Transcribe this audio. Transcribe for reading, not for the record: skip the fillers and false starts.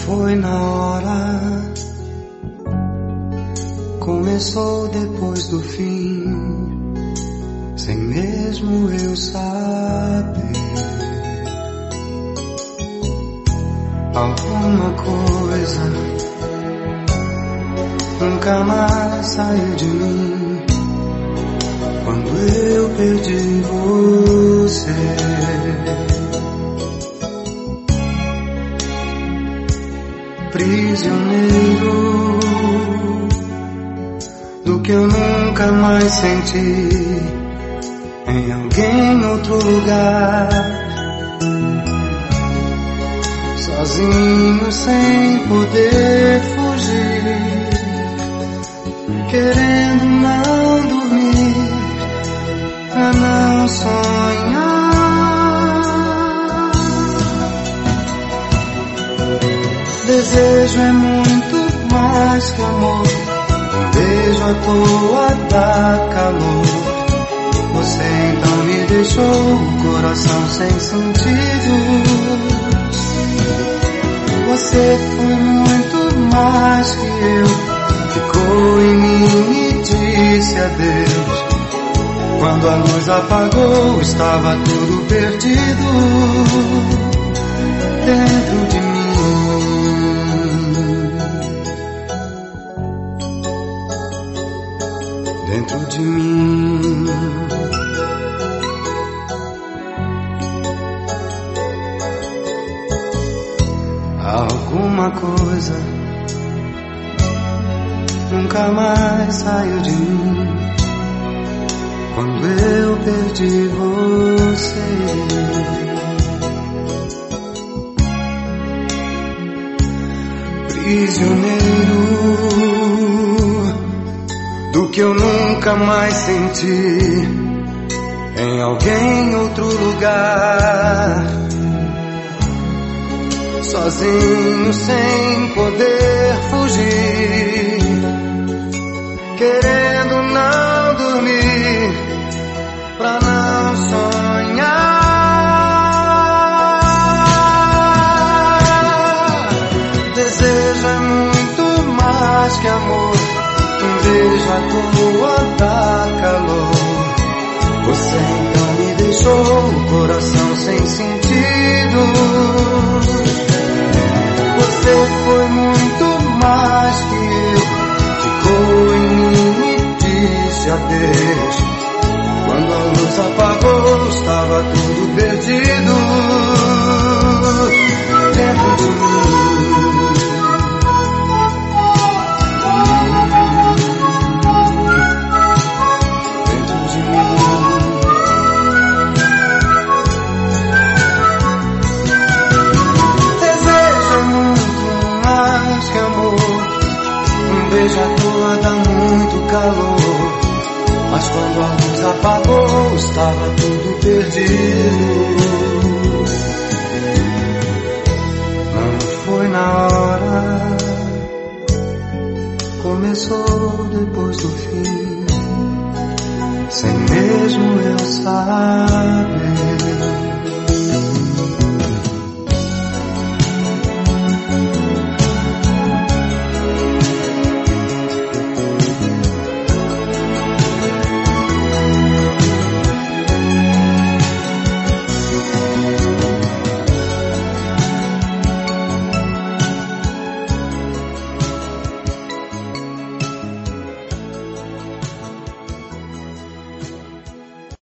foi na hora, começou depois do fim, sem mesmo eu saber. Alguma coisa nunca mais saiu de mim quando eu perdi você. Prisioneiro do que eu nunca mais senti em alguém em outro lugar, sozinho sem poder fugir, querendo não dormir pra não sonhar. Desejo é muito mais que amor, um beijo à toa dá calor. Você então me deixou o coração sem sentido. Você foi muito mais que eu, ficou em mim e disse adeus. Quando a luz apagou, estava tudo perdido dentro de mim. Dentro de mim. Alguma coisa nunca mais saiu de mim quando eu perdi você. Prisioneiro do que eu nunca mais senti em alguém em outro lugar, sozinho sem poder fugir, querendo não dormir pra não sonhar. Desejo é muito mais que amor, um beijo à toa dá calor. Você então me deixou o coração sem sentido. Você foi muito mais que eu, ficou em mim e disse adeus. Quando a luz apagou, estava tudo perdido dentro de mim. Já toa dá muito calor, mas quando a luz apagou, estava tudo perdido. Não foi na hora, começou depois do fim, sem mesmo eu saber.